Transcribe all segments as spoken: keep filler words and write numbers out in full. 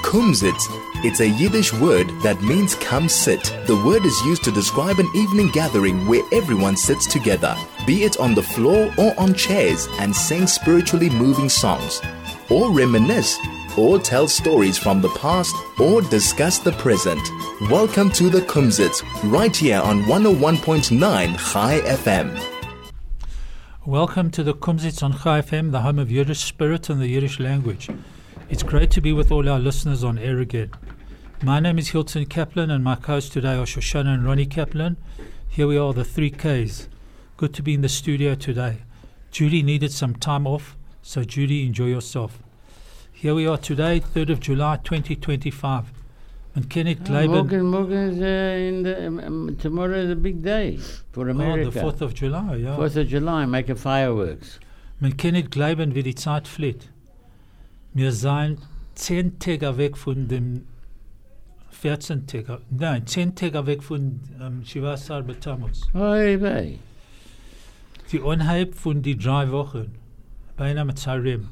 Kumzit. It's a Yiddish word that means come sit. The word is used to describe an evening gathering where everyone sits together, be it on the floor or on chairs, and sing spiritually moving songs, or reminisce, or tell stories from the past, or discuss the present. Welcome to the Kumzit, right here on one oh one point nine Chai F M. Welcome to the Kumzits on Chai F M, the home of Yiddish spirit and the Yiddish language. It's great to be with all our listeners on air again. My name is Hilton Kaplan and my co-hosts today are Shoshana and Ronnie Kaplan. Here we are, the three Ks. Good to be in the studio today. Judy needed some time off, so Judy, enjoy yourself. Here we are today, third of July twenty twenty-five. And Kenneth Gleiben. Morgen, morgen is, uh, in the, um, um, tomorrow is a big day for America. Oh, the fourth of July, yeah. fourth of July, making fireworks. Man kennt Gleiben, wie die Zeit fliegt. Wir seien zehn Tage weg von dem vierzehn Tage, nein, zehn Tage weg von ähm, Shiva Sar B'Tammuz. Oi, wei. Die Unheib von die drei Wochen, beinahe mit Zarem.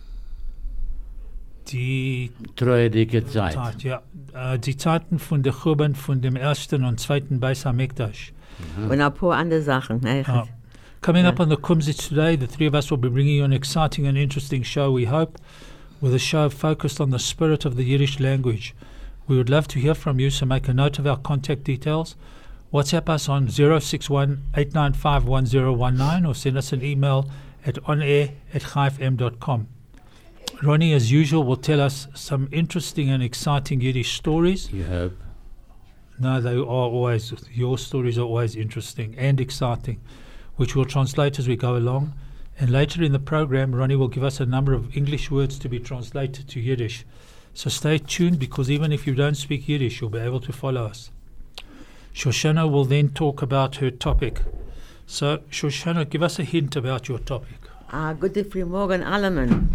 Die Treue dicke Zeit. Zeit, ja. Äh, die Zeiten von der Churban von dem ersten und zweiten Beis HaMikdash. Mhm. Und ein paar andere Sachen. Ne? Uh, coming yeah. up on the Kumzits today, the three of us will be bringing you an exciting and interesting show, we hope, with a show focused on the spirit of the Yiddish language. We would love to hear from you, so make a note of our contact details. WhatsApp us on zero six one, eight nine five, one zero one nine or send us an email at onair at chai f m dot com. Ronnie, as usual, will tell us some interesting and exciting Yiddish stories. You hope. No, they are always, your stories are always interesting and exciting, which we'll translate as we go along. And later in the program, Ronnie will give us a number of English words to be translated to Yiddish. So stay tuned, because even if you don't speak Yiddish, you'll be able to follow us. Shoshana will then talk about her topic. So, Shoshana, give us a hint about your topic. Ah, guten Frühmorgen allemen.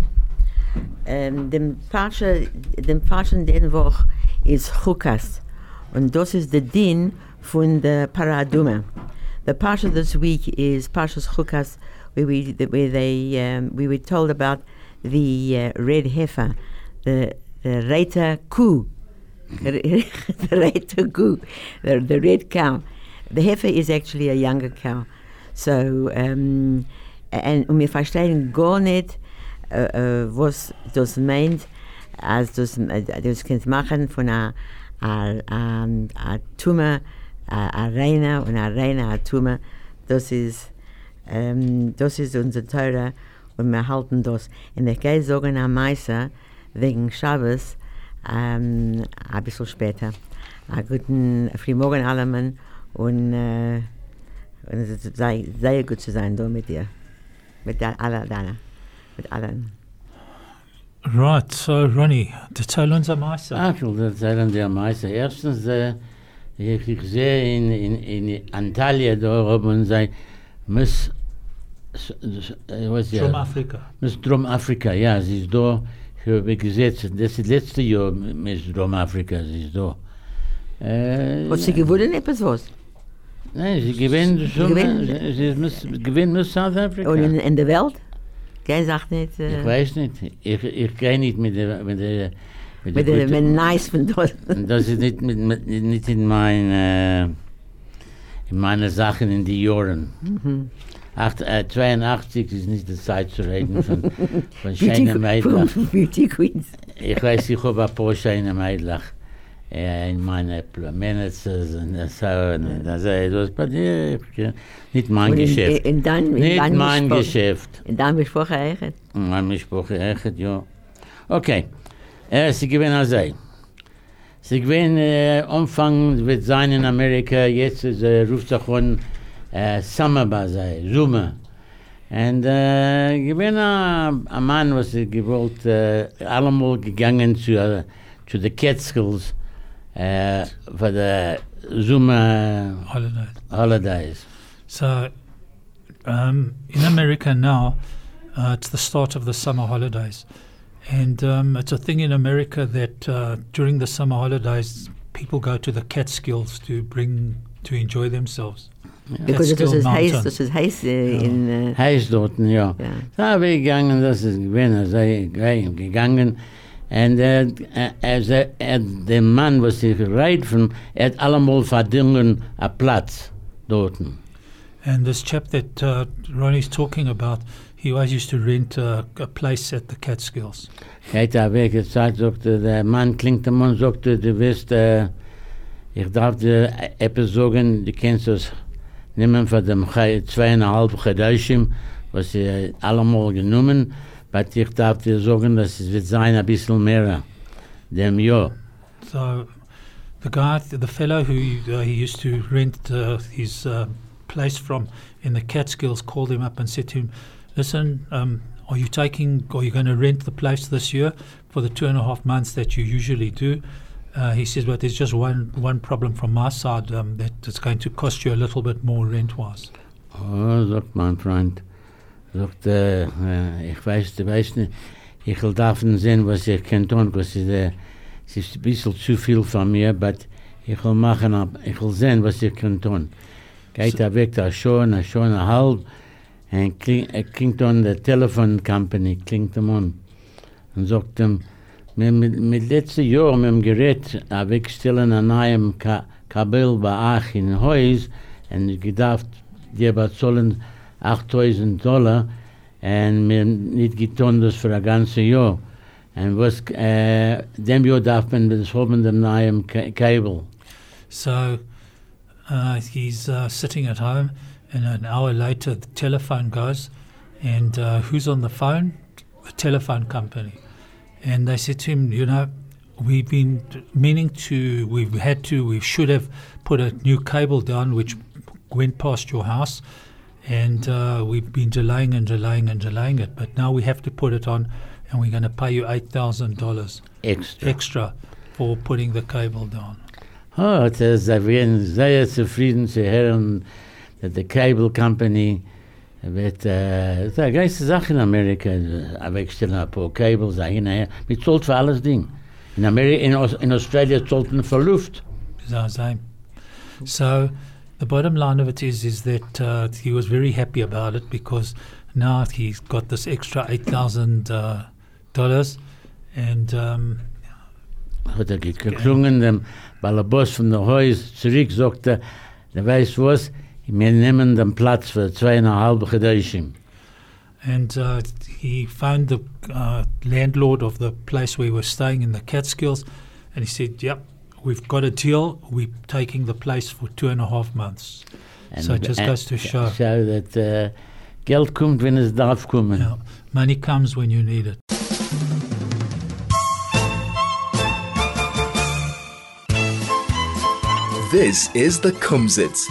Um, dem Parsha, dem Parsha den Woche ist Chukas. Und das ist der Din von der Paraduma. The Parsha this week is Parshas Chukas, where we where they um, we were told about the uh, red heifer, the the Reiter Kuh, the Reiter Kuh, the, the red cow. The heifer is actually a younger cow. So um, and wir verstehen gar nicht, uh, uh, was das meint, als das das kann machen von einer a Tumme, a Reiner und a Reiner, a Tumme. Das ist Um, das ist unser Teure und wir halten das. Und ich gehe sagen am Meister wegen Schabbos um, ein bisschen später. Einen guten Frühmorgen allemen und, uh, und es ist sehr, sehr gut zu sein da mit dir. Mit der, aller, deiner, mit allen. Right, so Ronnie, erzähl uns am Meister. Ach, ich will erzählen dir am Meister. Erstens, äh, ich, ich sehe in, in, in Antalya da oben, sei, Miss Drum Afrika. Miss Drum Afrika, ja, sie ist da. Ich habe gesetzt, das ist das letzte Jahr Miss Drum Afrika, sie ist da. Äh, Hat sie gewonnen etwas was? Nein, sie gewinnt schon, sie, sie Miss, gewinnt Miss South Africa. Und in, in der Welt? Kein sagt nicht. Äh, ich weiß nicht, ich, ich gehe nicht mit der, mit der, mit der, mit der Nice von dort. Das ist nicht, mit, mit, nicht in mein, äh, in meine Sachen in die Jahren. Mhm. Acht, äh, zweiundachtzig ist nicht die Zeit zu reden von, von schönen Mädlach. Beauty Queens. Ich weiß, ich habe ein paar schöne Mädlach äh, in meine Managers und so. Und das ist bei dir nicht mein und in, Geschäft. In, in dein, in nicht dein mein Besproch, Geschäft. In deinem Besprochen echt? In meinem Besprochen echt, ja. Okay, äh, sie gewinnen also. Sie gewinnen, äh, Umfang wird sein in Amerika, jetzt ist, äh, ruft sich an, Uh, Summer Bazai, Zuma. Und uh, ich bin ein Mann, was ich gewollt, uh, allemal gegangen zu, uh, zu den Catskills uh, für die Zuma Holidays. holidays. So, um, in America now, uh, it's the start of the summer holidays. And um, it's a thing in America that uh, during the summer holidays, people go to the Catskills to bring, to enjoy themselves. Ja. Because das ist heiß, das ist heiß äh, ja. in... Äh, heiß dort, ja. ja. Da habe ich gegangen, das ist gewesen, sei gegangen. Und äh, er, er, er, der Mann, was ich rede von, er hat allemal verdingen einen Platz dort. And this chap that uh, Ronnie's talking about, he always used to rent uh, a place at the Catskills. Geht er weg, jetzt sagt, sagte, der Mann klingt am Mann, sagte, du wirst, äh, ich darf dir etwas sagen, du kennst das nehmen von dem zweieinhalb Chedashim, was sie allemal genommen, aber ich darf dir sagen, dass es wird sein ein bisschen mehr, dem Jahr. So, the guy, the fellow who uh, he used to rent uh, his uh, place from in the Catskills called him up and said to him, listen, um, are you taking, are you going to rent the place this year for the two and a half months that you usually do? Uh, he says, but there's just one one problem from my side, um, that it's going to cost you a little bit more rent-wise. Oh, sagt mein Freund, sagt, äh, ich weiß, du weißt nicht, ich will davon sehen, was ich kann tun, was ist, äh, es ist ein bisschen zu viel von mir, aber ich will machen, ich will sehen, was ich kann tun. Geht er weg, da schon, da schon eine halb, und klingt an der Telefon Company, klingt ihm an, und sagt ihm, mit, mit, mit letzten Jahr mit dem Gerät, er wegstellen an einem Ka- Kabel bei euch in Haus, und ich gedacht, die bezahlen achttausend Dollar, und mir nicht getan das für ein ganzes Jahr. Und was, äh, dem Jahr darf man das haben, dem neuen Ka- Kabel. So uh, he's uh, sitting at home, and an hour later the telephone goes, and uh, who's on the phone? The telephone company. And they said to him, you know, we've been meaning to, we've had to, we should have put a new cable down which went past your house, and uh, we've been delaying and delaying and delaying it, but now we have to put it on, and we're going to pay you eight thousand dollars Extra. extra for putting the cable down. Oh, sie werden sehr zufrieden zu hören, dass die Cable Company wird, äh, das ist eine geilste Sache in Amerika, äh, wegstellen ein paar Cables, da hinterher, mit zahlt für alles Ding. In Amerika, in, Aus- in Australia zahlt man für Luft. So, same. So the bottom line of it is is that uh, he was very happy about it, because now he's got this extra eight thousand uh, dollars, and um, Hat er geklungen, dem Ballerboss von der Haus zurück, sagte, der weiß was, wir nehmen den Platz für zweieinhalb Chedashim. and uh, he found the uh, landlord of the place we were staying in the Catskills, and he said, "Yep, we've got a deal. We're taking the place for two and a half months." So it just and- goes to show, So that uh, Geld kommt, wenn es darf kommen. yeah, money comes when you need it. This is the Kumsitz.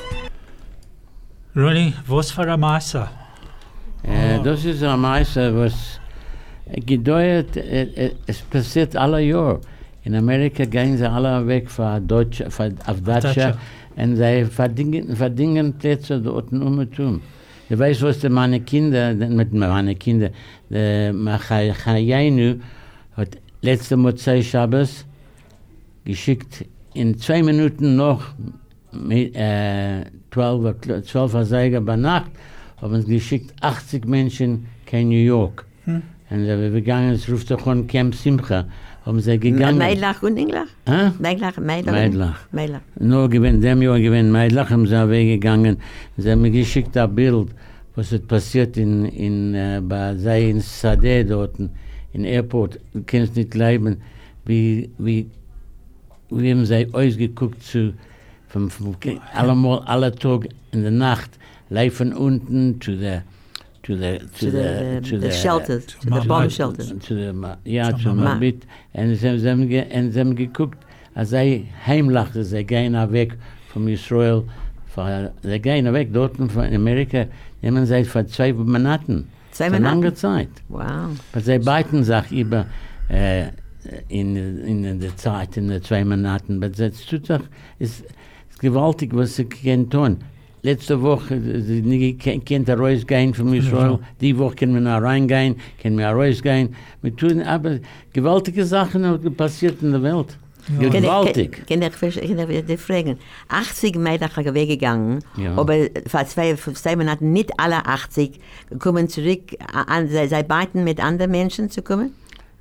Ronnie, was für ein Meister? Äh, das ist ein Meister, was gedauert, äh, äh, es passiert alle Jahr. In Amerika gehen sie alle weg von Deutsch, von, auf Deutsche, Deutsche. und sie verdingen, verdingen Plätze dort um tun. Du weißt, was die meine Kinder, mit meinen Kindern, der Machayainu hat letzte Motzei Shabbos geschickt, in zwei Minuten noch mit äh, zwölf, zwölf Seiger bei Nacht, haben sie geschickt achtzig Menschen in New York. Hm. Und sie sind gegangen, es ruft sich an Camp Simcha, haben sie gegangen. Meidlach und Englach? Hä? Meidlach, Meidlach. Meidlach. Meidlach. Nur gewinn, dem Jahr gewinn Meidlach, haben sie weggegangen. Sie haben mir geschickt ein Bild, was ist passiert in, in, äh, bei sei in Sadeh dort, in Airport. Du kannst nicht glauben, wie, wie, wie haben sie ausgeguckt zu, vom, vom, allemal, alle Tag in der Nacht, live von unten zu der, to the, to To the, the, to the the shelters, to the Mama. bomb shelters. to the, ma- ja, Zu zu Mama. Mabit. Und sie, sie, haben ge, und sie haben geguckt, als sie heimlachten, sie gehen weg von Israel, von, sie gehen weg dort von Amerika, nehmen sie für zwei Monaten. Zwei Für Monaten? lange Zeit. Wow. Aber sie beiden sich über äh, in, in der Zeit, in den zwei Monaten. Aber es tut sich, es ist gewaltig, was sie können tun. Letzte Woche, sie nicht kennt er rausgehen von Israel. Die Woche können wir noch reingehen, können wir rausgehen. Wir tun aber gewaltige Sachen haben passiert in der Welt. Ja. Gewaltig. Kann ich, kann ich, kann ich dich fragen? achtzig Meidlach weggegangen, Ja. aber vor zwei, vor zwei Monaten nicht alle achtzig kommen zurück, an, sei, sei beiden mit anderen Menschen zu kommen?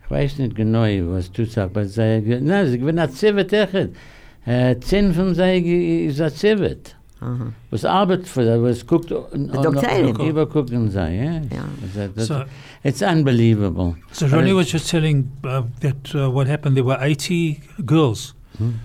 Ich weiß nicht genau, was du sagst, aber sei, nein, sie gewinnen ein Zivet echt. Äh, zehn von sei ist ein Zivet. Aha. Was arbeitet für das, was guckt und Doktorin. übergucken sei, ja. Ja. Das, So- it's unbelievable. So Ronnie was just telling uh, that uh, what happened. There were eighty girls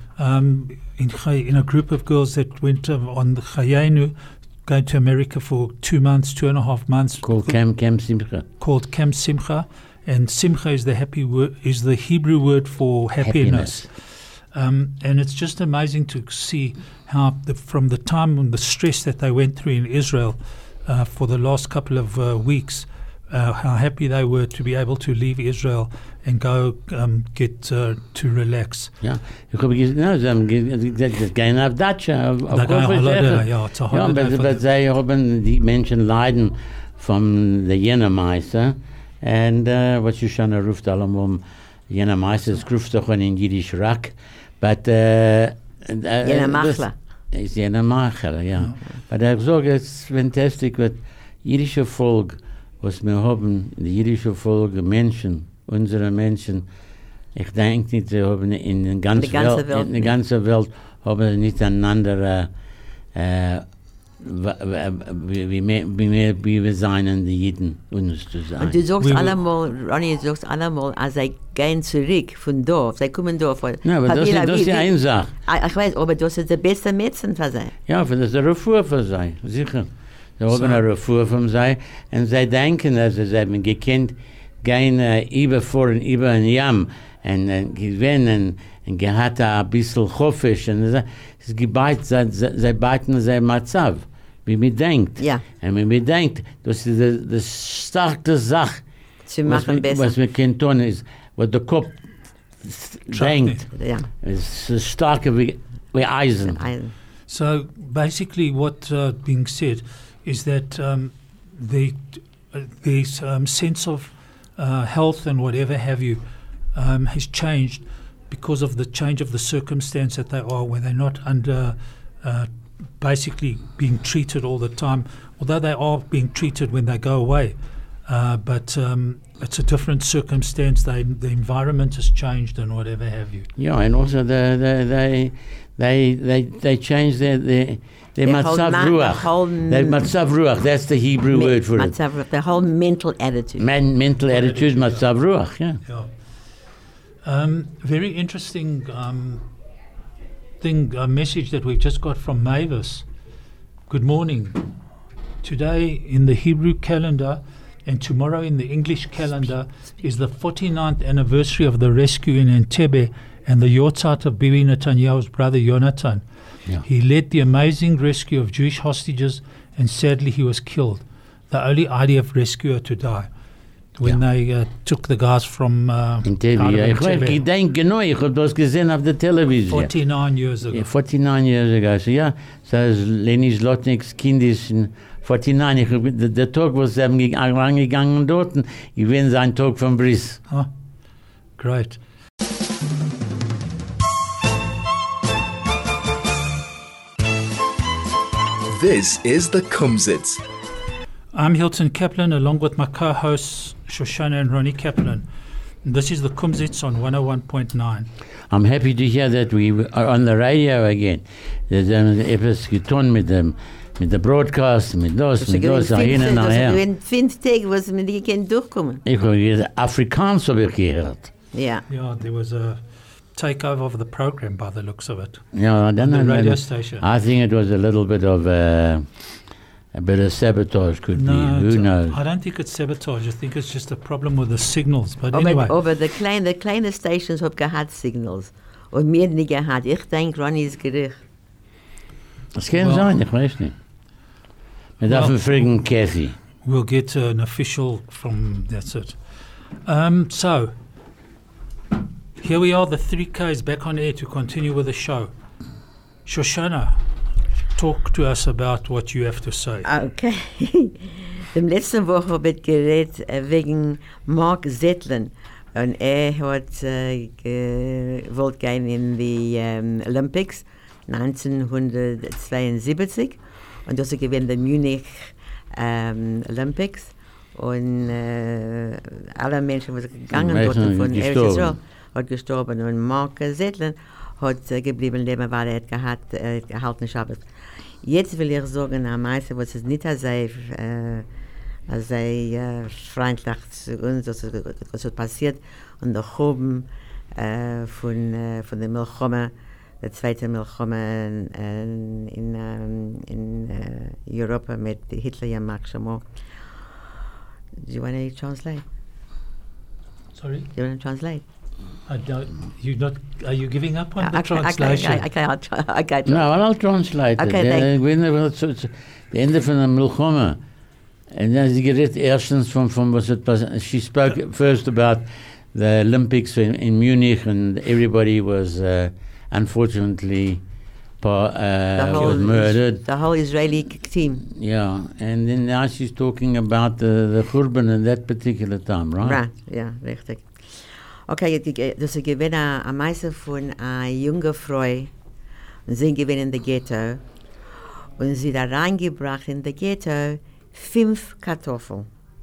um, in Chai- in a group of girls that went uh, on the Chayenu, going to America for two months, two and a half months, Called Camp Camp Simcha. called Camp Simcha, and Simcha is the happy word, is the Hebrew word for happiness. Um, and it's just amazing to see how, the, from the time and the stress that they went through in Israel uh, for the last couple of uh, weeks, uh, how happy they were to be able to leave Israel and go um, get uh, to relax. Ja, ich habe gesagt, no, sie haben ge- gesagt, sie gehen auf Datscha, auf, auf They're going Koffer holiday, Sachen. yeah, it's a Ja, holiday aber, for aber them. sie haben, die Menschen leiden von der Jenermeister. Und uh, was Shoshana ruft allemal, Jenermeister, es ruft doch in Jiddisch Rack. But, uh, Jener Machler. Ist Jener Machler, ja. Aber ich sage, es ist fantastisch, was jüdische Volk, was wir haben, die jüdische Volk, Menschen, unsere Menschen, ich denke nicht, sie haben in der ganzen Die ganze Welt, Welt in der nicht. ganzen Welt, haben sie nicht einander, äh, äh, wa- wa- wie, wie, mehr- wie, mehr- wie wir sein, die Jeden, uns zu sein. Und du sagst We will- allemal, Ronny, du sagst allemal, als sie gehen zurück von da, sie kommen da von... Ja, aber das, ist- das ist die eine Sache. Ah, ich weiß, aber das ist der beste Mädchen für sie. Ja, für das ist eine Refuhr für sie, sicher. Sie haben eine Refuhr von sie und sie denken, dass sie haben gekannt, gehen äh, über vor und über ein Jam und äh, gewinnen und gehabt ein bisschen Chofisch und so. Es gebeit, sie, sie, sie beiten sie Matzav, wie man denkt. Ja. Und wenn man denkt, das ist die, die starke Sache, Zu was machen wir, besser. was wir können tun, ist, was der Kopf denkt. Ja, Es ist starker wie, wie Eisen. ein, So basically, what uh, being said is that um, the uh, the um, sense of uh, health and whatever have you um, has changed because of the change of the circumstance that they are, where they're not under uh, basically being treated all the time. Although they are being treated when they go away, uh, but um, it's a different circumstance. They, the environment has changed and whatever have you. Yeah, and also the, the, they they they they change their their their The whole matzav ma- the ruach. whole Their matzav ruach. That's the Hebrew word for it. Matzav, the whole mental attitude. Man, mental attitude, matzav ruach. Yeah. Yeah. Um, very interesting um, thing, a message that we've just got from Mavis. Good morning. Today in the Hebrew calendar and tomorrow in the English calendar is the forty-ninth anniversary of the rescue in Entebbe and the Yortzeit of Bibi Netanyahu's brother Yonatan. Yeah. He led the amazing rescue of Jewish hostages and sadly he was killed. The only I D F rescuer to die. When Yeah. they uh, took the guys from uh, In Tevi. out of Ja, ich weiß, Entebbe. ich denke genau, ich habe das gesehen auf der Television. forty-nine years ago. Yeah, forty-nine years ago. So yeah, so as Leni Zlotnik's Kind ist in forty-nine. Ich, hab- der, der Tag, wo sie haben ge- angegangen dort, ich bin sein Tag von Briss. Huh? Great. This is the Kumzits. I'm Hilton Kaplan along with my co-hosts Shoshana and Ronnie Kaplan. And this is the Kumzits on one oh one point nine. I'm happy to hear that we are on the radio again. There's um, etwas getan mit dem, mit der Broadcast, mit das, Das mit das, sind hin und nachher. fünf Tage, was wir nicht können durchkommen. Ich habe gesagt, Afrikaans habe ich gehört. Ja. Yeah, there was a takeover of the program by the looks of it. Ja, dann, The dann, radio dann, station. I think it was a little bit of uh, a bit of sabotage could No, be. Who it's- knows? I don't think it's sabotage. I think it's just a problem with the signals. But Aber, anyway, aber die kleine, die kleine Stations haben gehabt Signals. Und mir nicht gehabt. Ich denke, Ronny ist gericht. Das kann Well- sein, ich weiß nicht. Wir Well- dürfen fragen Kathy. we'll get uh, an official from, that's it. Um, so, here we are, the three K is back on air to continue with the show. Shoshana, talk to us about what you have to say. Okay. Dem letzten Woche habe ich geredet äh, wegen Mark Zetlin. Und er hat äh, gewollt gehen in die ähm, Olympics neunzehnhundertzweiundsiebzig. Und das ist gewesen der Munich ähm, Olympics. Und äh, alle Menschen, die gegangen Menschen dort von gestorben. Eretz Israel, hat gestorben. Und Mark Zettlin hat äh, geblieben leben, weil er hat gehabt, äh, gehalten Schabbat. Jetzt will ich sagen, am meisten, was es nicht als sei, äh, als sei äh, freundlich zu uns, was, was hat passiert. Und der Choben äh, von, äh, von der Milchome, der zweite Milchome in, in, in, in äh, Europa mit Hitler und Mark Shamo. Do you want to translate? Sorry? Do you want to translate? I don't, you not, are you giving up on the I can't- I can't- translation? I can't, I'll try- I can't. No, I'll translate it. Okay, Uh, thank- wenn er so- so- the Ende von der Milchome. And then sie geredet erstens von, von was it was. She spoke first about the Olympics in, in Munich, and everybody was uh, unfortunately pa- uh, was murdered. The whole Israeli k- team. Yeah, and then now she's talking about the, the Churban at that particular time, right? Right, ja, richtig. Okay, die- die- das ist gewesen am meisten von einer jungen Frau, und sie gewesen in der Ghetto, und sie da reingebracht in der Ghetto fünf Kartoffeln.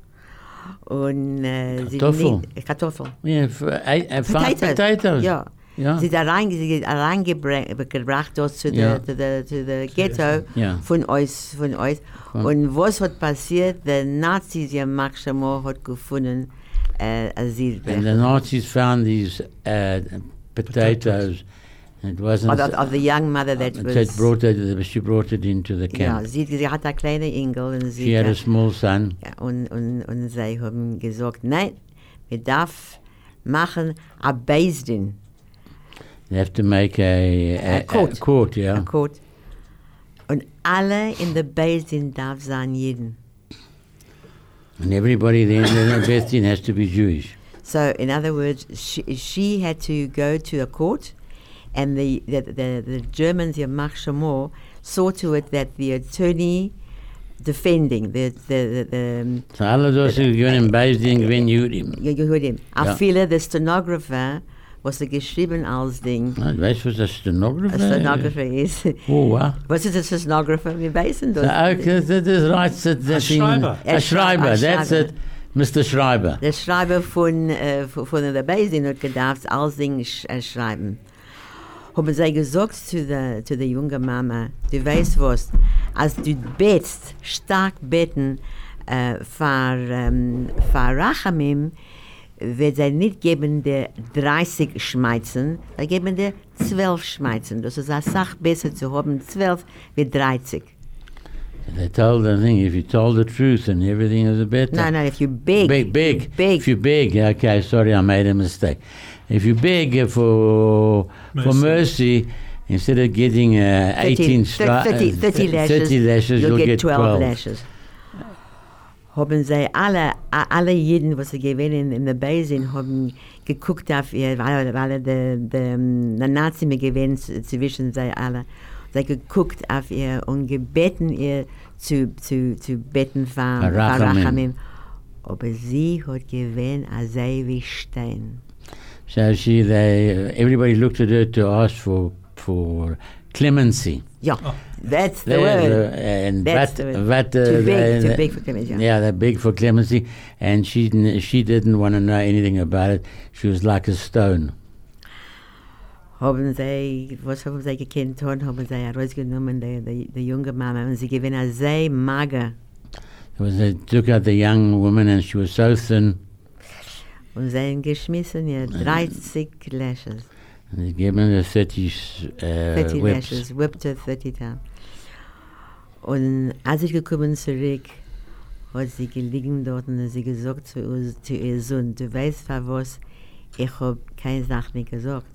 Und äh, sie Kartoffel? nicht- Kartoffeln. Yeah, for, uh, uh, five potatoes. Ja. Yeah. Sie da rein, sie da reingebracht dort zu Ja. der, zu der, zu der Ghetto Ja. von uns, von uns. Von- Und was hat passiert? Die Nazis, ja, Mark Shamo hat gefunden, äh, Asyl. And the Nazis found these uh, potatoes. It wasn't. Of, of the young mother that it was. said brought it, she brought it into the Ja, camp. sie, sie hat eine kleine Engel und sie She had a small son. ja, und, und, und sie haben gesagt, nein, wir darf machen a Beis-Din, They have to make a, a, A court. a court, yeah. a Court. Und alle in der Beis-Din darf sein jeden. And everybody there in the Beth Din has to be Jewish. So, in other words, she, she had to go to a court, and the, the, the, the Germans, the Mark Shamo, saw to it that the attorney defending, the, the, the, the um, So alle those who go in Beth Din gewinnt Judim. you, you heard him, Ja. a viele, the stenographer, was er geschrieben als Ding, Weißt du, was das Stenographer a stenographer ist. Oh, wow. Was ist ein Stenographer? Wir wissen So, das. okay, that is right. That, that thing- Schreiber. A Schreiber, A that's Schreiber. it. Mister Schreiber. Der Schreiber von, äh, von von der Beisin hat gedacht, alles Ding sch äh, schreiben. Haben sie gesagt zu der, zu der jungen Mama, du weißt was, als du betest, stark beten, äh, für, ähm, für Rachamim, wird sie nicht geben der dreißig Schmeizen, sie geben der zwölf Schmeizen. Das ist eine Sache besser zu haben, zwölf wie dreißig. They told the thing, if you told the truth and everything is better. No, no, if you beg, Big, big. beg. If you beg, okay, sorry, I made a mistake. If you beg uh, for for Mercy. mercy, instead of getting uh, eighteen stri- thirty, uh, thirty th- lashes, thirty lashes, you'll, you'll get twelve, twelve. lashes. Haben sie alle, a- alle Jeden, was sie gewinnen in der Beisin, haben geguckt auf ihr, weil, weil der, der, der Nazi mir gewinnt zwischen sie alle. Sie geguckt auf ihr und gebeten ihr zu, zu, zu beten für Rachamim. Rachamim. Aber sie hat gewinnt, als sie wie Stein. So she, they, everybody looked at her to ask for for clemency. Ja, that's the They- word. uh, and That's but, the word. but, uh, Too big, they- too they- big for clemency, yeah. Yeah, they're big for clemency, and she didn't- she didn't want to know anything about it. She was like a stone. Haben sie, was haben sie gekannt tun, haben sie herausgenommen, die, die, die junge Mama, und sie gewinnen sehr mager. It was, they took out the young woman, and she was so thin. Und sie haben geschmissen ihr dreißig lashes, And they gave her thirty uh, thirty whips. lashes, whipped her thirty times. Und als ich gekommen zurück, hat sie gelegen dort und hat sie gesagt zu, uns, zu ihr Sohn, du weißt, für was, ich habe keine Sache nicht gesagt.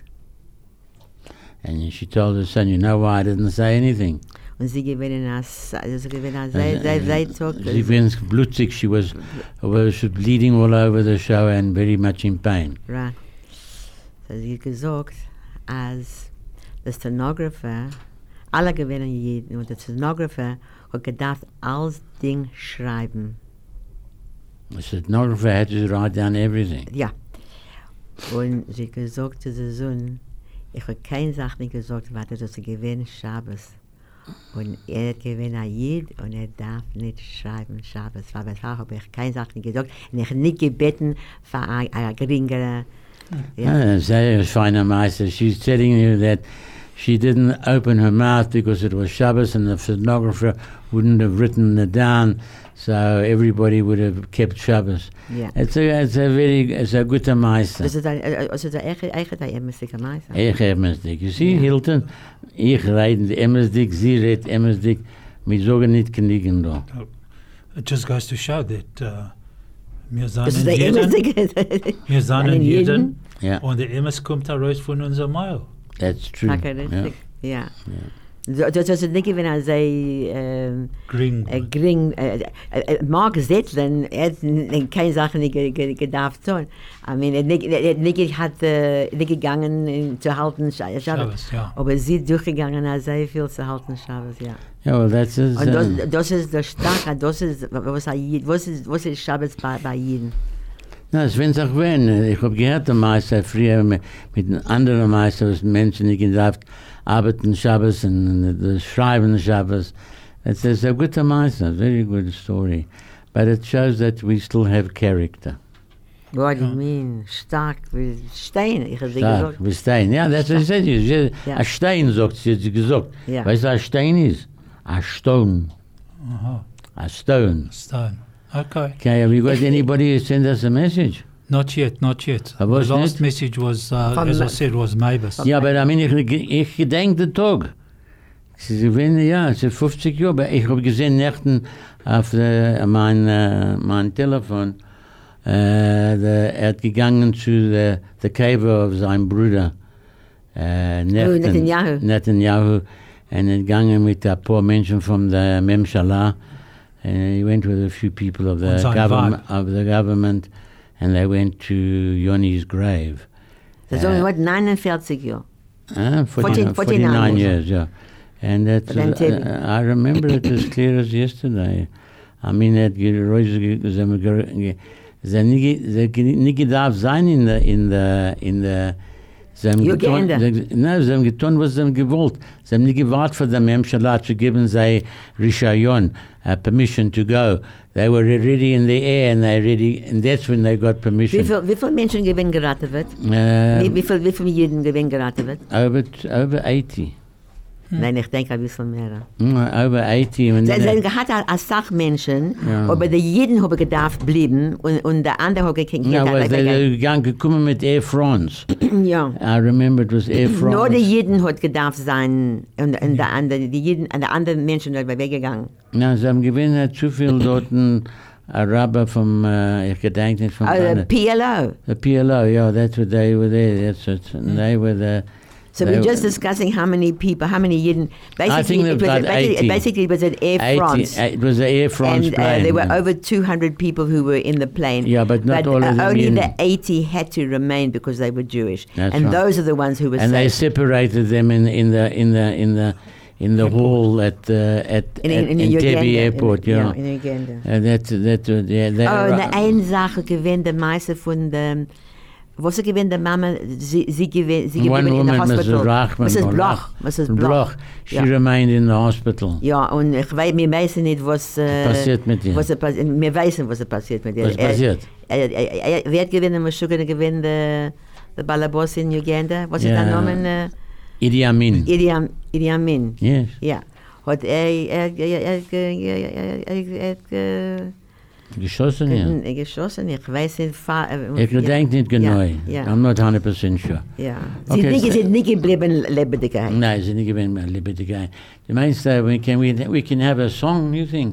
And she told her son, "You know why I didn't say anything?" Und sie gewinnen als, also sie gewinnen als, sie, sie, sie talk, She was blutzig. She was, was bleeding all over the show and very much in pain. Right. So sie hat gesagt, als der Stenographer, alle gewinnen jeden, und der Stenographer hat gedacht, alles Ding schreiben. The stenographer had to write down everything. Ja. Und sie hat gesagt zu der Sohn, ich habe keine Sache nicht gesagt, warte, dass sie gewinnen Schabes. Und er gewinnt ein Jid und er darf nicht schreiben Schabbat. Weil das habe ich keine Sache nicht gesagt. Und ich habe nicht gebeten für eine geringere... Yeah. Uh, very fine Meister. She's telling you that she didn't open her mouth because it was Shabbos and the stenographer wouldn't have written it down, so everybody would have kept Shabbos. Yeah. It's a, it's a very, it's a good Meister. Dus het is echt echt een emmerstikke Meister. Echt emmerstick. You see, yeah. Hilton, ich rede emmerstick, sie redet emmerstick, wir sagen nicht knicken da. It just goes to show that uh, wir Das sind ist der emmerstikke. wir sind Jeden Ja. und der Emmes kommt heraus von unserem Mail. That's true. Charakteristisch. Ja. Das ist nicht gewesen, als er Gring. gering, mag setzen, er hat keine Sache nicht gedacht tun. I mean, er nicht, er nicht hat nicht gegangen zu halten Shabbos, ja. aber sie ist durchgegangen, als sehr viel zu halten Shabbos, ja. Ja, well, that's it. Und das, das ist der Starke, das ist, was, was ist, was ist Shabbos bei, bei Jeden? Na, es wird auch werden. Ich habe gehört, der Meister früher mit, mit einem anderen Meister, was Menschen nicht gedacht, arbeiten Shabbos und, und schreiben Shabbos. It's, it's a good Meister, very good story. But it shows that we still have character. What do you mean? Stark, wie Stein, ich habe Stark, gesagt. wie Stein. Ja, that's what I said. Ja. Ein Stein, sagt sie, hat sie gesagt. Ja. Weißt du, was ein Stein ist? Ein Stone. Aha. A stone. Stone. Okay. Okay, have you got anybody who sent us a message? Not yet, not yet. Uh, the was last not? message was, uh, From as I Ma- said, was Mavis. Ja, aber I mean, ich, ich gedenk den Tag. Sie gewinnt, ja, es ist fünfzig Jahre, aber ich habe gesehen, Nächten auf äh, mein, äh, mein Telefon, äh, der, er hat gegangen zu der the cave of seinem Bruder, äh, Nächten, Netanyahu. Netanyahu, und er hat gegangen mit ein paar Menschen von der Memshala, and he went with a few people of the, Und sein government, of the government, and they went to Yoni's grave. Das ist Uh, what, neunundvierzig Jahre. Uh, forty-nine forty-nine years. years, yeah. And that But then was, Teddy. uh, I remember it as clear as yesterday. I mean, that they nicht gedarf sein in der, in der, in der, sie haben getan, Uganda. nein, sie haben getan, was sie haben gewollt. Sie haben nicht gewartet für die Memshala zu geben, sei Rishayon, uh, permission to go. They were already in the air, and they already, and that's when they got permission. Wie viel, wie viel Menschen gewinnen geraten wird? Uh, Wie, wie viel, wie viel Jeden gewinnen geraten wird? over, over eighty. Nein, ich denke ein bisschen mehr. Mm, over eighty. And Sie then- haben gehabt als Sachmenschen, Ja. aber die Jeden haben gedacht bleiben und, und der andere hat gekriegt. Ja, was they were gegangen, gekommen mit Air France. Ja. I remember it was Air France. Nur die Jeden hat gedacht sein und, und der andere, die Jeden, und der andere Menschen sind weggegangen. Na, sie haben gewinnen zu viel dort ein Araber vom, uh, ich gedenke nicht vom Uh, P L O. the P L O, yeah, that's what they were there. That's what, and they were the. So they we're were- just discussing how many people, how many Jeden. Basically, think it was, about basically, eighty. basically it was an Air eighty, France. uh, It was an Air France And uh, plane. there were yeah. over two hundred people who were in the plane. Yeah, but not all of uh, them only in- the eighty had to remain because they were Jewish. That's and right. those are the ones who were and they saved. separated them in in the in the in the in the hall at the at, In, at in, in Uganda, Tebi Airport. in, Yeah, in Uganda. uh, that that uh, yeah, they Oh, were- und eine Sache gewinnt der Meister von der, was sie gewinnt der Mama, sie, sie gewinnt, sie One gewinnt in der woman, Hospital. Missus Rachman, Missus or Bloch. Lach- Missus Bloch. Bloch. She Ja. remained in the hospital. Ja, und ich weiß, wir wissen nicht, was, äh, Passiert mit ihr? was er passiert. Wir wissen, was er passiert mit ihr. Was passiert? Er, er, er, er wird gewinnen, muss schon gewinnen, der, der Balabos in Uganda. Was ist Ja. der Name? Äh, Idi Amin. Idi Am- Idi Amin. Yes. Ja. Hat er, er, er, er, er, er, er, er, Geschossen, ja. er, geschossen, ich weiß nicht. fa- äh, Ich gedenke nicht genau. Ja, ja. I'm not one hundred percent sure. Ja. Sie Okay, okay, so- sind nicht geblieben lebendig. Nein, sie nicht gewinnt mehr Liberty Guy. Du meinst, uh, we can we we can have a song? You think?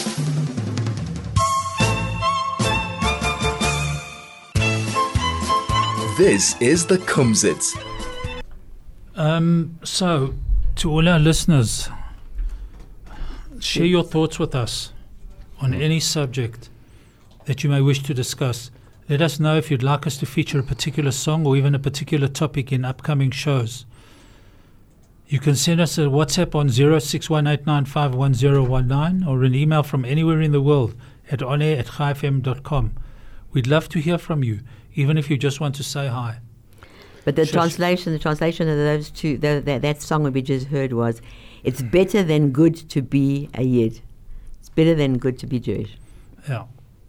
This is the Kumzits. Um, so, to all our listeners, share your thoughts with us on any subject that you may wish to discuss. Let us know if you'd like us to feature a particular song or even a particular topic in upcoming shows. You can send us a WhatsApp on zero six one eight nine five one zero one nine or an email from anywhere in the world at onair at chai f m dot com. We'd love to hear from you, even if you just want to say hi. But the Shush. translation, the translation of those two, the, the, that song we just heard was, "It's better than good to be a Yid. It's better than good to be Jewish." Yeah.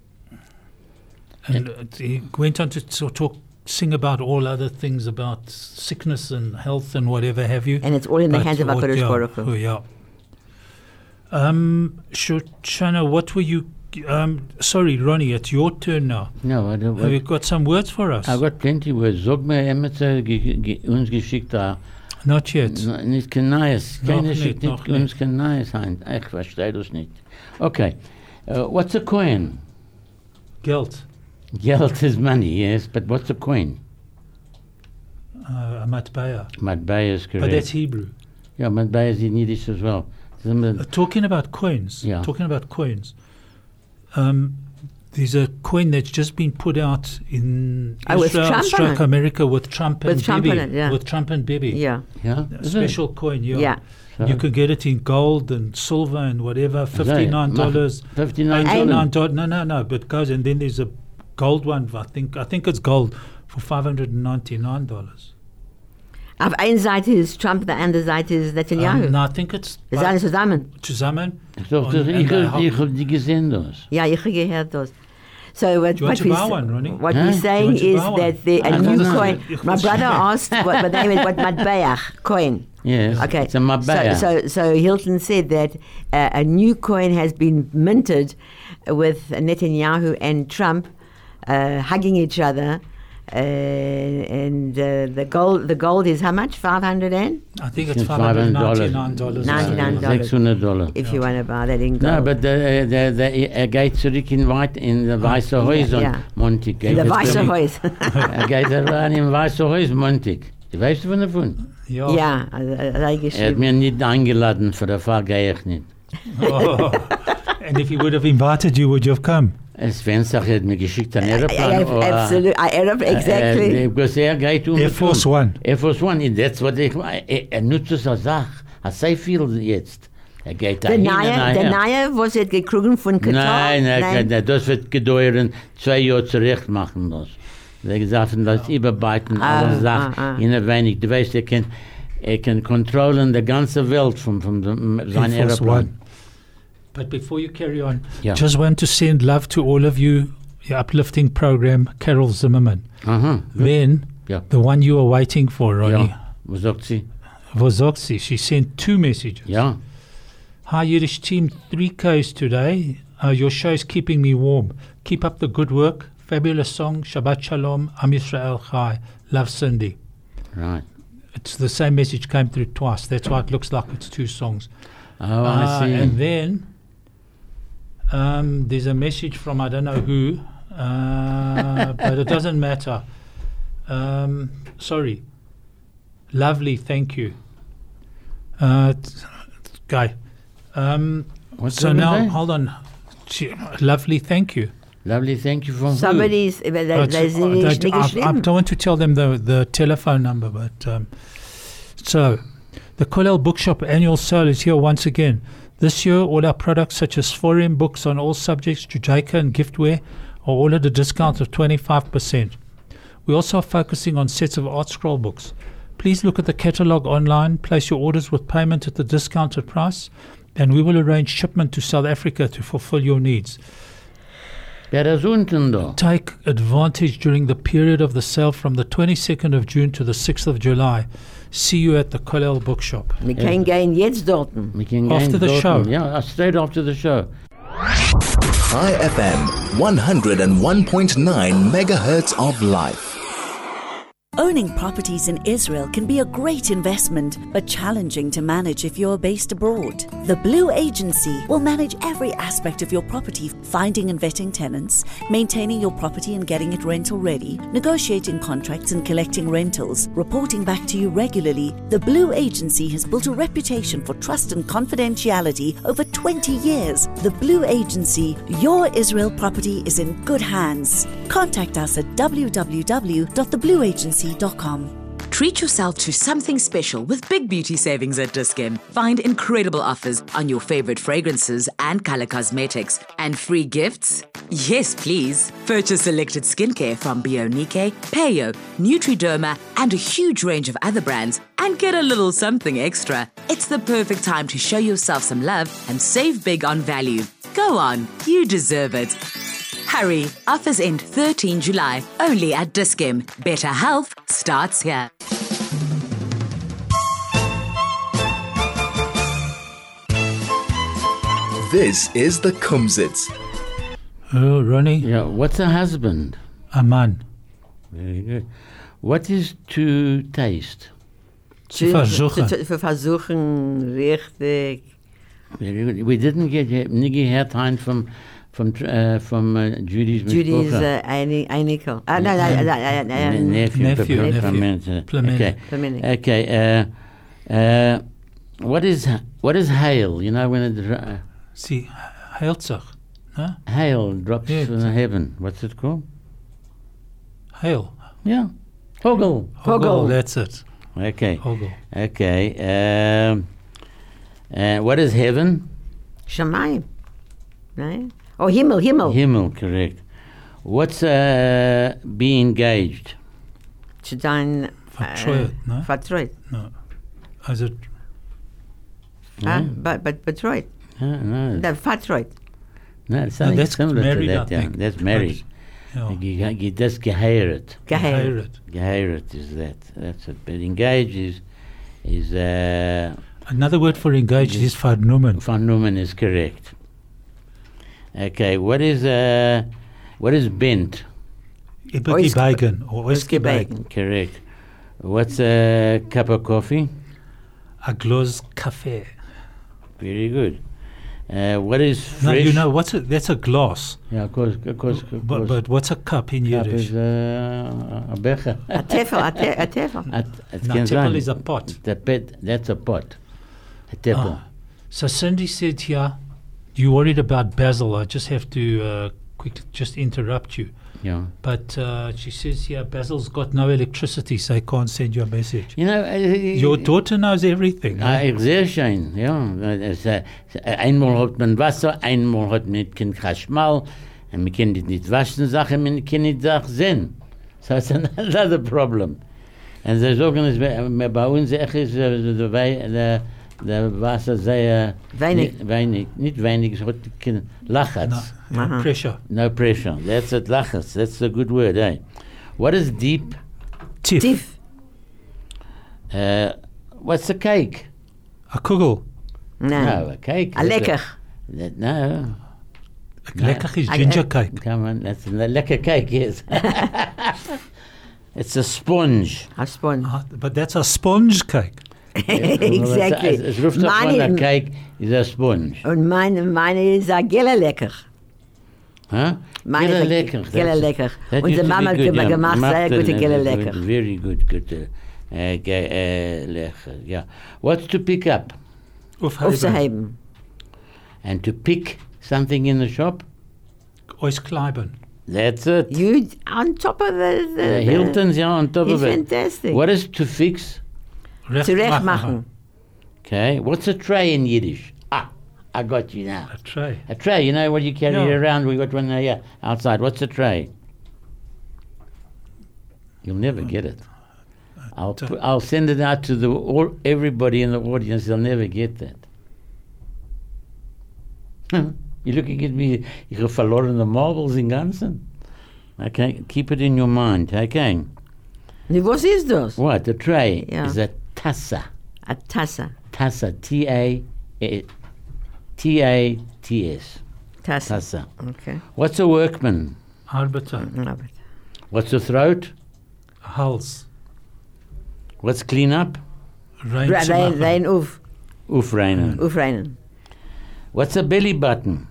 And uh, he went on to sort of talk, sing about all other things about sickness and health and whatever have you. And it's all in the But hands of what- HaKadosh yeah, Baruch Hu. oh, yeah. Um, Shoshana, what were you? Um, sorry, Ronnie, it's your turn now. No, I don't. Have you got some words for us? I got plenty words. Sag mir, Emetzer ge- ge- uns geschickt da. Not yet. N- Nicht kein Neues. Noch Keiner nicht, schickt noch nicht uns kein Neues ein. Ich verstehe das nicht. Okay. Uh, what's a coin? Geld. Geld is money, yes, but what's a coin? Uh, a matbaya. Matbaya is correct. But that's Hebrew. Yeah, matbaya is in Yiddish as well. Uh, talking about coins. Yeah. Talking about coins. Um, there's a coin that's just been put out in Oh, with Israel, Trump on stroke it. America with Trump With and Trump Bibi. on it, yeah. With Trump and Bibi. Yeah. Yeah? A Is special coin, yeah. Yeah. So- You could get it in gold and silver and whatever, fifty-nine dollars. fifty-nine eighty-nine dollars. dollars. No, no, no, but goes, and then there's a gold one, I think, I think it's gold for five hundred ninety-nine dollars. Auf einer Seite ist Trump, der andere Seite ist Netanyahu. Um, no, I think it's Das ist alles zusammen. zusammen. Ich doch, Und- das- and ich they hab- help- ich hab die gesehen, das. Ja, ich habe gehört das. So what, Do you want what, to we buy s- one, Ronnie? what Huh? we're Do you saying want to is buy one? that the, I a don't new know. coin. My brother asked what, what the name is, what Matbayach coin. Yes, Okay. it's a Matbaya. So, so, so Hilton said that uh, a new coin has been minted with Netanyahu and Trump uh, hugging each other, uh, and uh, the gold. The gold is how much? Five hundred and. I think it's It's five hundred ninety-nine dollars. ninety-nine dollars. sechshundert Dollar. If you want to buy that in gold. No, but the, the, the, er geht zurück in Weit, in the Weiße Häuser, ja. Montig. the Weiße Haus. Er geht rein in Weiße Häuser, Montig. Weißt du von davon? Ja. Ja, also, also Er hat geschrieben. mir nicht eingeladen, für den Fall gehe ich nicht. Oh. And if he would have invited you, would you have come? Es Fenster hat mir geschickt an Aeroplan. Absolutely, exactly. Because er geht um. Air mit Force um. One. Air Force One, that's what ich, er, er nutzt es als Sache. Er sei viel jetzt. Er geht Der dahin und neue, der nachher. neue, was er gekriegt von Katar? Nein, nein, nein, das wird gedauern, zwei Jahre zurecht machen das. Sie gesagt, das überbeiten, Ah, alle Sachen, ah, ah. in ein wenig. Du weißt, er kann, er kann kontrollieren die ganze Welt von, von dem, seinem Air Force Aeroplan. One. But before you carry on, Yeah. just want to send love to all of you, your uplifting program, Carol Zimmerman. Aha, Then, ja, the one you were waiting for, Ronnie, ja. Was sagt sie? Vozoxi, she sent two messages. Ja, Hi Yiddish team, three Ks today. Uh, your show's keeping me warm. Keep up the good work. Fabulous song. Shabbat Shalom. Am Yisrael Chai. Love Cindy. right. It's the same message came through twice. That's why it looks like it's two songs. Oh, Uh, I see. and then um, there's a message from I don't know who, uh, but it doesn't matter. Um, sorry. Lovely, thank you. Uh, t- guy. Um, What's so over now, there? hold on. She- Lovely, thank you. Lovely, thank you from Somebody's, they, they, Uh, they t- sind uh, nicht that- I, I geschrieben. don't want to tell them the, the telephone number, but um, so the Kollel Bookshop annual sale is here once again. This year, all our products such as foreign books on all subjects, Judaica and giftware, are all at a discount of twenty-five percent. We also are focusing on sets of art scroll books. Please look at the catalogue online, place your orders with payment at the discounted price, and we will arrange shipment to South Africa to fulfill your needs. Wer ist unten da? Take advantage during the period of the sale from the twenty-second of June to the sixth of July. See you at the Kollel Bookshop. Wir können gehen jetzt dort. Wir können After gehen the dorten. show. Ja, straight after the show. High F M, one hundred one point nine megahertz of life. Owning properties in Israel can be a great investment, but challenging to manage if you're based abroad. The Blue Agency will manage every aspect of your property, finding and vetting tenants, maintaining your property and getting it rental ready, negotiating contracts and collecting rentals, reporting back to you regularly. The Blue Agency has built a reputation for trust and confidentiality over twenty years. The Blue Agency, your Israel property is in good hands. Contact us at w w w dot the blue agency dot com. Treat yourself to something special with big beauty savings at Dis-Chem. Find incredible offers on your favorite fragrances and color cosmetics. And free gifts? Yes, please. Purchase selected skincare from Bionike, Peyo, Nutriderma, and a huge range of other brands and get a little something extra. It's the perfect time to show yourself some love and save big on value. Go on, you deserve it. Hurry, offers end thirteenth of July, only at Dis-Chem. Better health starts here. This is the Kumzits. Oh, Ronnie, Yeah, what's a husband? a man. Very good. What is to taste? Zu versuchen. Zu, zu versuchen, richtig. Very good. We didn't get Niggy Hertine from from uh, from uh, Judy's Judy's Mishpocha. uh, einig, einikel. Ah, no, no, no, no, no, Ne- nephew, nephew, Pepper- nephew. Clement, uh, Plemenic. Okay. Plemenic. Okay. Uh, uh, what is what is hail? You know when it dro- uh, Sie heilt sich. No? hail drops Yeah. from heaven. What's it called? Hail. Yeah, hogel. Hogel. That's it. Okay. Hogel. Okay. Um, uh, what is heaven? Shamayim. Nein? Oh, Himmel, Himmel. Himmel, correct. What's uh, be engaged? Zu dein... Vertreut, ne? Vertreut. No. Also, Ah, but, but betreut. Uh, no, No, vertreut. no, it's something that's similar married, to I that. Yeah. think. That's married. ja. You, you just geheirat. Geheim. Geheirat. Geheirat is that. That's it. But engaged is is uh, Another word for engaged is vernommen. Van Noemen is correct. Okay, what is uh, what is bent? Ibiki Oiske- bacon or whiskey Oiske bacon. bacon. Correct. What's a cup of coffee? A glas café. Very good. Uh, what is fresh? No, you know what's a, that's a glass. Yeah, of course, of course, of But course. but what's a cup in Cup Yiddish? is uh, a becher. A tefel, a, te, a tefel. At- it No, can tippel run. is a pot. The pet, that's a pot. A tipple. Ah. So Cindy said here, you worried about Basil. I just have to uh, quickly just interrupt you. Yeah. But uh, she says here, Basil's got no electricity, so he can't send you a message. You know, uh, Your daughter knows everything. Ah, eh? ich sehr schön, ja. Es, äh, einmal hat man Wasser, einmal hat man kein Chashmal, und man kann nicht waschen Sachen, man kann nicht Sachen sehen. So it's another problem. Und sie sagen, es wär- bei uns echt ist äh, der Wei- der- der Wasser sehr... Wenig. Nicht, wenig, nicht wenig, es hat kein Lachatz. No, no Aha. pressure. No pressure. That's it, Lachatz. That's a good word, eh? What is deep? Tiff. Tief. Uh, what's a cake? A kugel. Nein. No, a cake. A that's lekker. That, no. Lekker is I- ginger cake. Come on, that's a lekker cake, yes. It's a sponge. A sponge. Ah, but that's a sponge cake. Exactly. Es, es ruft doch von a Meine, cake is a sponge. und meine, meine ist a gelle lekker. Huh? Meine Gelle ist a lekker. gelle that's- lekker. that Unsere used to be Mama hat good, immer ja. gemacht, sehr Macht gute ein- gelle ein- lekker. Very good, good. Uh, uh, ge- uh, lekker, yeah. What's to pick up? Aufzuheben. And to pick something in the shop? Oiskleiben. That's it. You on top of the... the, The Hilton's, yeah, on top It's of it. fantastic. What is to fix? Zurecht machen. Okay. What's a tray in Yiddish? Ah, I got you now. A tray. A tray, you know what you carry Yeah. around? We got one here outside. What's a tray? You'll never get it. I'll t- pu- I'll send it out to the all, everybody in the audience. They'll never get that. You're looking at me. Ich habe verloren the marbles in Ganzen. Okay, keep it in your mind. Okay. Nu, was ist das? What? A tray Yeah. is a tassa. A Tasse. Tassa. T A T A T S. Tasse. Tassa. Okay. What's a workman? Arbeiter. Aber- What's a throat? Hals. What's clean up? Rein Rein, zu rein, machen. rein auf, Ufreinen. aufreinen. What's a belly button?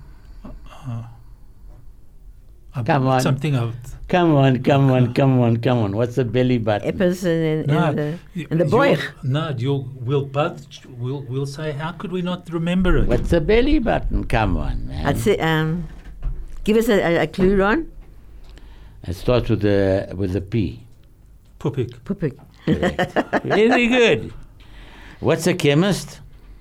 A- Come on. Something of... Come on, come on, come on, come on. What's a belly button? Etwas in, in, No, in the, y- in the you- boy. No, you will both will will say, how could we not remember it? What's a belly button? Come on, man. I'd say, um, give us a, a, a clue, Ron. It starts with the with the P. Pupik. Pupik. Correct. Very good. What's a chemist?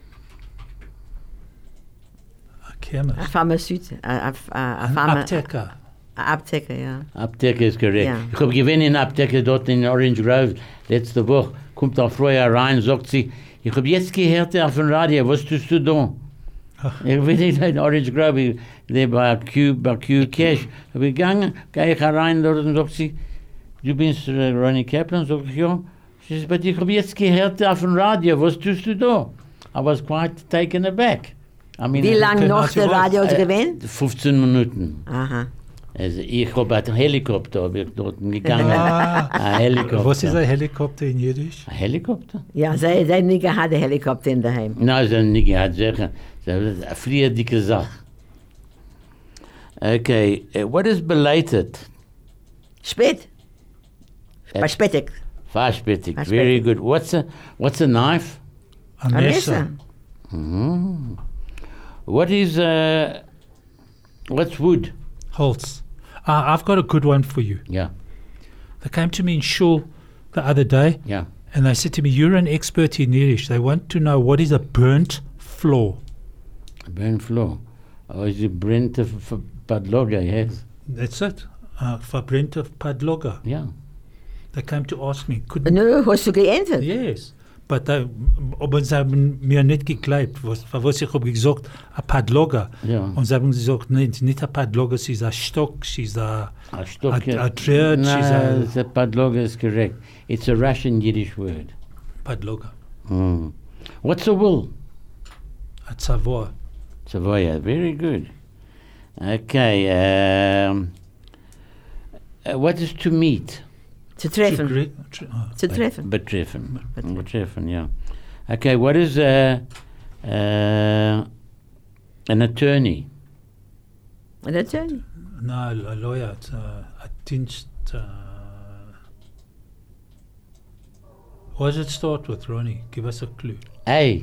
A chemist. A pharmaceut. A, a, a, a An pharma- Apteker. a Apteker, ja. Apteke ist korrekt. Ja. Ich habe gewinnt in Apteke dort in Orange Grove letzte Woche. Kommt eine Frau rein, sagt sie, ich habe jetzt gehört auf dem Radio, was tust du da? Ich bin in Orange Grove, der bei Q, bei Q Cash. Ich bin gegangen, gehe ich rein dort und sagt sie, du bist äh, Ronnie Kaplan? Sag ich, ja. Sie sagt, aber ich habe jetzt gehört auf dem Radio, was tust du da? I was quite taken aback. I mean, Wie lange Okay, noch also der was? Radio äh, gewinnt? fünfzehn Minuten. Aha. Also ich habe einen Helikopter hab ich dort gegangen. Ein Helikopter. Was ist ein Helikopter in Jiddisch? Ein Helikopter? Ja, sein, sein Nigger hat einen Helikopter in daheim. Nein, so nicht gehabt, sicher. Das ist eine frühe dicke Sache. Okay, uh, what is belated? Spät. Äh, Bei Spätig. Verspätig. Verspätig. Very good. What's a what's a knife? Ein Ein Messer. Messer. Mm. What is uh, what's wood? Holz. Uh, I've got a good one for you. Yeah, They came to me in shul the other day yeah. and they said to me, you're an expert in Yiddish. They want to know what is a burnt floor. Burn floor. Oh, is it burnt for padloga? Yes. That's it. Uh, Verbrennte Padloga. Yeah. They came to ask me, could Nu, hast du geändert? Yes. But they, aber sie haben mir nicht geglaubt, was, was ich habe gesagt, ein Padloga. Ja. Und sie haben gesagt, nein, nicht ein Padloga, sie ist ein Stock, sie ist ein, A stock. a, a church, sie ist No, ein the padloga is correct. It's a Russian Yiddish word. Padloga. Mm. What's a wool? A Savoy. Savoya. Very good. Okay. Um, uh, what is to meet? Zu treffen. To gre- tr- uh, Zu treffen. Betreffen. Betreffen, yeah. Okay, what is uh, uh, an attorney? Ein Attorney. no, a lawyer, it's a, a Dienst. Uh, what does it start with, Ronnie? Give us a clue. A.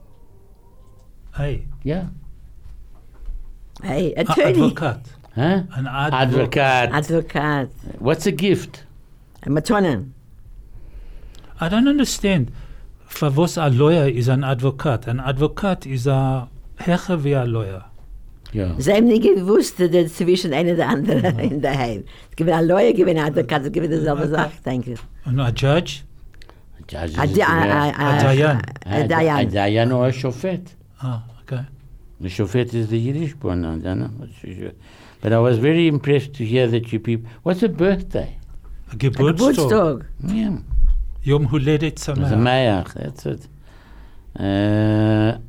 Hey, Yeah. Hey, a- Attorney. advocat. Huh? An advocate. Advocate. Advokat. What's a gift? Ein Matone. I don't understand. For was a lawyer is an advocate. An advocate is a hecher wie a lawyer. Yeah. Sie haben nicht gewusst, dass zwischen einer und der anderen in daheim. Es gibt ein Lawyer, es gibt ein Advokat, es gibt dieselbe Sache, denke ich. And a judge? Judge is A di- a- a- A Dayan. A Dayan. A Dayan or a shofet. Ah, okay. The shofet is the Yiddish one, I don't know. What's your- But I was very impressed to hear that you people... What's a birthday? A Geburtstag. Geburtstag. Yeah. Yom Huledet It's a Sameach. Mayach, that's it. Uh,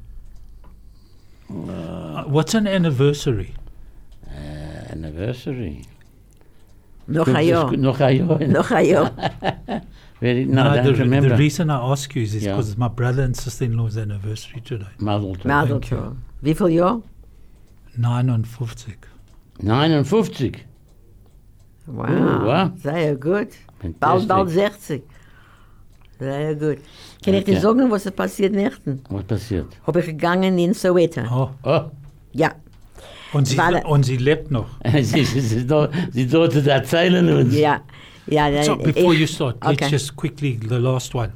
Uh, What's an anniversary? uh, anniversary. Noch ein Jahr. Noch ein Jahr. Noch ein Jahr. Very, no, I the, don't remember. the reason I ask you is Yeah. because my brother and sister-in-law's anniversary today. Mazel tov. Mazel Thank you. tov. Wie viel Jahr? fifty-nine. neunundfünfzig. Wow. Oh, wow. Sehr gut. Fantastic. Bald, bald sechzig. Sehr gut. Kann ich dir Okay. sagen, was ist passiert nächten? Was passiert? Habe ich gegangen in Soweto. Oh, Oh, Ja. und sie, Warte. und sie lebt noch. sie, sie, sie, do- sie sollte da erzählen uns. Ja. Ja, So, nein, before ich- you start, let's Okay. just quickly, the last one.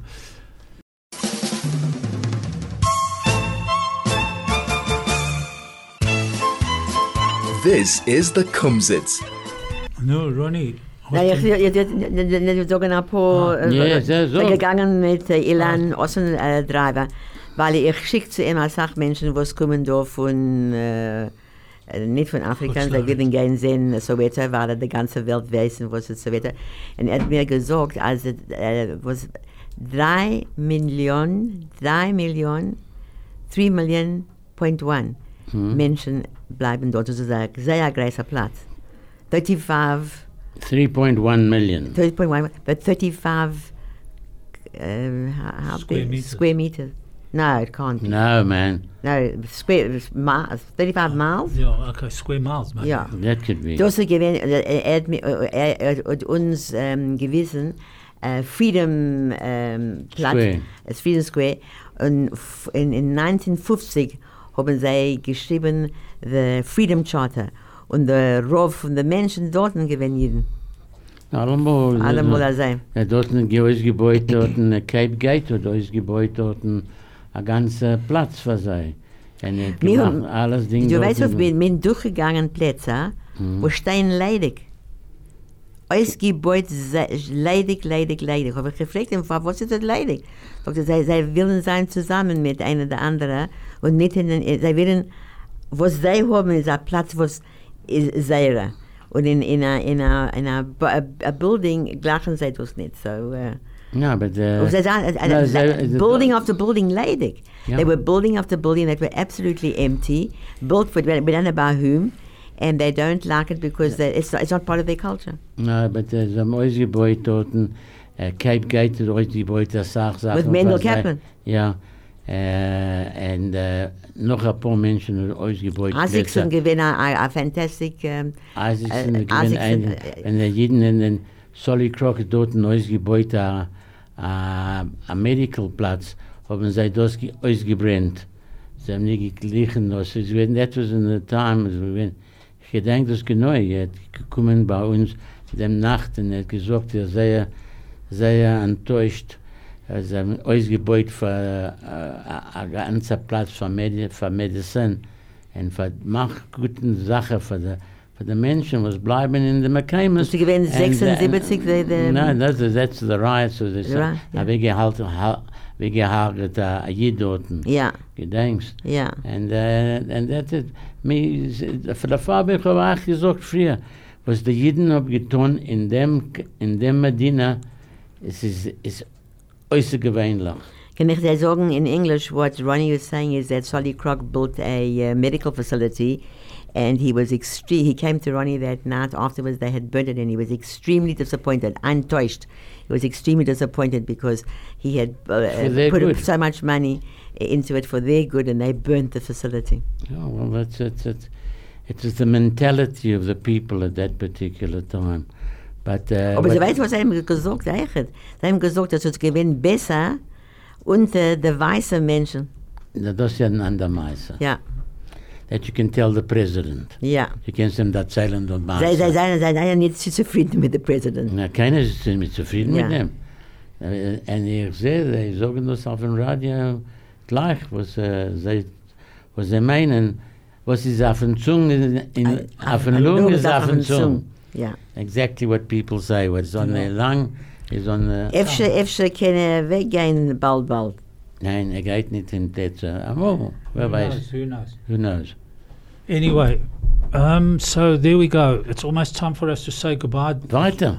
This is the Kumsitz. No, Ronnie. Nein, ich will sagen ein paar, äh, Ja, sehr so. bin gegangen mit äh, Ilan Außendriver, weil ich schicke zu ihm als Sachmenschen, was kommen da von, äh, äh, nicht von Afrika, sie Russland. würden gerne sehen, Soweto, weil die ganze Welt wissen, was ist Soweto. Und er hat mir gesagt, also, äh, was drei Millionen, drei Millionen, drei Millionen, point one Menschen bleiben dort, das ist ein sehr großer Platz. thirty-five three point one million. thirty point one, but thirty-five uh, how, how Square big? meters. Square meters. No, it can't be. No, man. No, square miles, thirty-five miles. Yeah, okay, square miles, man. Ja. That could be. Das ist gewesen, er, er, hat mi- er, er hat uns ähm, gewissen, äh, Freedom ähm, Platz, Square. das Freedom Square, und f- in, in nineteen fifty haben sie geschrieben, the Freedom Charter, und der Rov von den Menschen dort gewinnen jeden. Allemal. Allemal da sein. Ja, dort ein Gebäude, dort ein Cape Gate, und da ist Gebäude, dort ein ganzer Platz für sie. Und er gemacht alles Dinge. Du weißt, was wir sind durchgegangen Plätze, mhm. wo stehen leidig. Alles Gebäude leidig, leidig, leidig. Ich habe gefragt, was ist das leidig? Sie, sie wollen sein zusammen mit einer der anderen und nicht in den, sie wollen, was sie haben, ist ein Platz, was ist seine. Und in in a in a in a, a, a building gleichen sie das nicht so. Uh, no, but uh, they a, no, a, they, building after building leidig. Yeah. They were building after building that were absolutely empty, built with within about whom, and they don't like it because they, it's it's not part of their culture. No, but there's a noisy Gebäude dort, uh, Cape Gate, dort die Gebäude Sachen. With Mendel Kaplan. Ja. Uh, and uh, noch ein paar Menschen in euch Gebäude. Isaacson gewinnen a fantastic. Um, Isaacson uh, gewinnen ein, und der jeden in den Solly Crockett dort in euch Gebäude a Medical Platz haben sie das ausgebrennt. Sie haben nicht geglichen. Das ist wenn etwas in der Time. Ich gedenke das genau. Er hat gekommen bei uns dem Nacht und er hat gesagt, er sei sehr enttäuscht. Also ausgebaut für äh, ein ganzer Platz für, Medi für Medizin und für macht guten Sachen für die, für die Menschen, was bleiben in den McCamus. Sie gewinnen sechsundsiebzig? Nein, das ist that's the right, so das ist, right, yeah. wie gehalten, wie gehalten, uh, Jidoten. Ja. Gedenkst. Ja. Und uh, das ist, für die Farbe habe ich auch gesagt früher, was die Jiden haben getan in dem, in dem Medina, es ist, ist äußergewöhnlich. Can I sagen in English what Ronnie was saying is that Solly Crock built a uh, medical facility and he was extreme. He came to Ronnie that night afterwards. They had burnt it and he was extremely disappointed, enttäuscht. He was extremely disappointed because he had uh, put good. so much money into it for their good and they burnt the facility. Yeah, well, that's it. It, it was the mentality of the people at that particular time. But, uh, Aber Sie weißt, was sie haben gesagt haben? Sie haben gesagt, dass es gewinnt besser unter den weißen Menschen. Das ist ja ein anderer Meister. Ja. That you can tell the president. Ja. You can say that silent und Meister. Sie seien ja nicht zufrieden mit dem Präsident. Na, keiner ist nicht zufrieden ja. mit dem. Und ich sehe, sie sagen das auf dem Radio gleich, was, uh, sie, was sie meinen, was ist auf den Zungen, auf den Lungen ist auf den Zungen. Yeah. Exactly what people say. What's on their lung is on the... Efter, efter kann er weggehen bald, bald. Nein, er geht nicht in das... Oh, wer weiß. Who knows? Who knows? Anyway, um, so there we go. It's almost time for us to say goodbye. Weiter.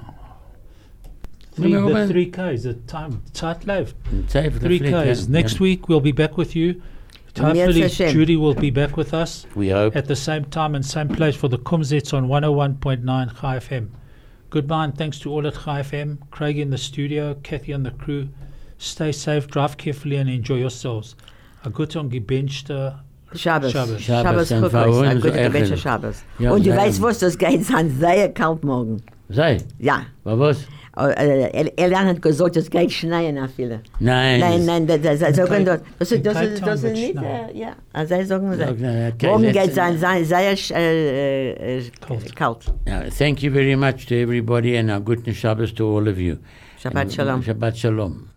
Three, the three Ks, the time, Zeit läuft. Three Ks. Yeah. Next week we'll be back with you. Hopefully Judy will be back with us. We hope. At the same time and same place for the Kumzits on one oh one point nine Chai F M. Goodbye and thanks to all at Chai F M. Craig in the studio, Kathy on the crew. Stay safe, drive carefully and enjoy yourselves. A good on gebenchte Shabbos. Shabbos. Shabbos Chukos. A good gebenchte Shabbos. Und du weißt was, das geht an sehr kalt morgen. Sei? Ja. Was? Elian hat gesagt, es geht schneien auf viele. Nein. Nein, nein, das ist sagen dort. Das ist das ist nicht, ja. Also sie sagen so. Morgen geht es sehr kalt. Thank you very much to everybody and a guten Shabbos to all of you. Shabbat shalom. Shabbat shalom.